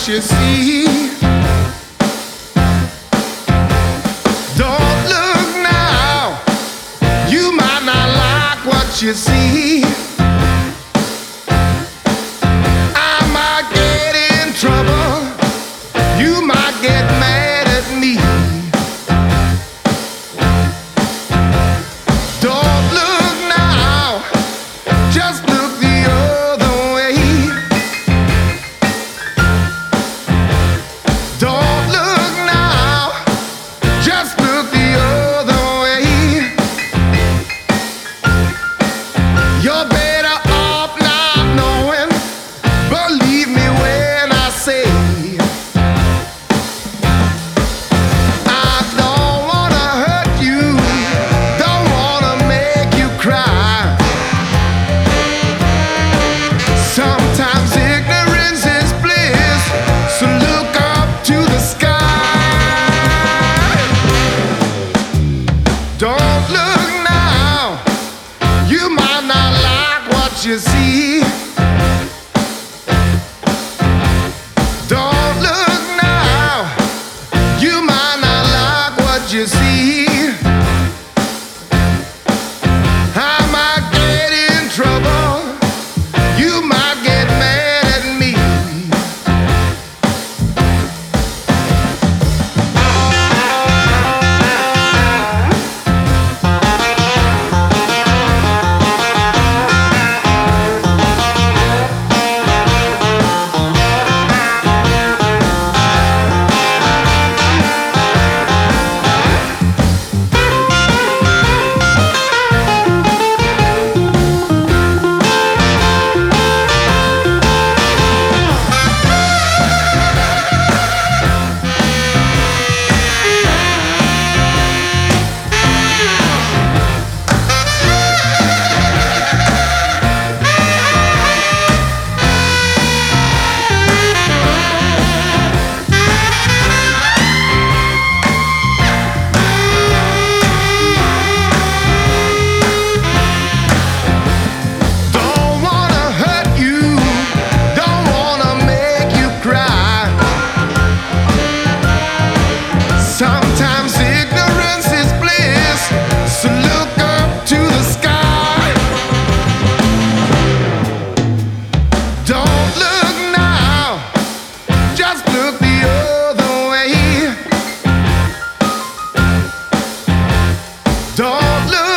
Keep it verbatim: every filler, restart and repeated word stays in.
you see. Don't look now, you might not like what you see. I might get in trouble, you might get mad at me. Don't look now, just look the other way. Don't look now, just look the other way. You're better off not knowing, believe me when I say I don't wanna hurt you, don't wanna make you cry. Sometimes ignorance is bliss, so look up to the sky. Don't look now, you might not like what you see. Don't look now, you might not like what you see. I might get in trouble, you might get mad at me. Don't wanna hurt you, don't wanna make you cry. Sometimes ignorance is bliss, so look up to the sky. Don't look now, just look the other way. Don't look